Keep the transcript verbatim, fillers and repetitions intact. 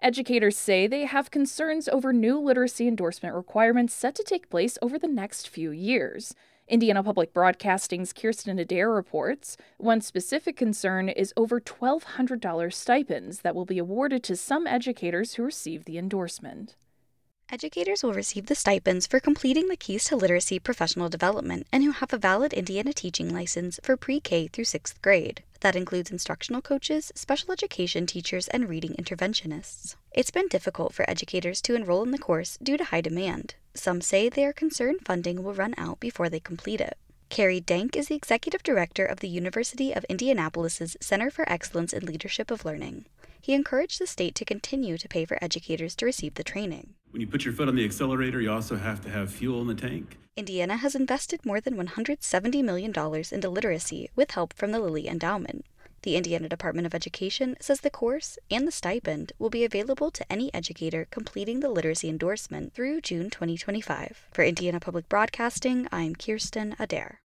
Educators say they have concerns over new literacy endorsement requirements set to take place over the next few years. Indiana Public Broadcasting's Kirsten Adair reports one specific concern is over twelve hundred dollars stipends that will be awarded to some educators who receive the endorsement. Educators will receive the stipends for completing the Keys to Literacy professional development and who have a valid Indiana teaching license for pre-K through sixth grade. That includes instructional coaches, special education teachers, and reading interventionists. It's been difficult for educators to enroll in the course due to high demand. Some say they are concerned funding will run out before they complete it. Carrie Dank is the executive director of the University of Indianapolis's Center for Excellence in Leadership of Learning. He encouraged the state to continue to pay for educators to receive the training. When you put your foot on the accelerator, you also have to have fuel in the tank. Indiana has invested more than one hundred seventy million dollars into literacy with help from the Lilly Endowment. The Indiana Department of Education says the course and the stipend will be available to any educator completing the literacy endorsement through June twenty twenty-five. For Indiana Public Broadcasting, I'm Kirsten Adair.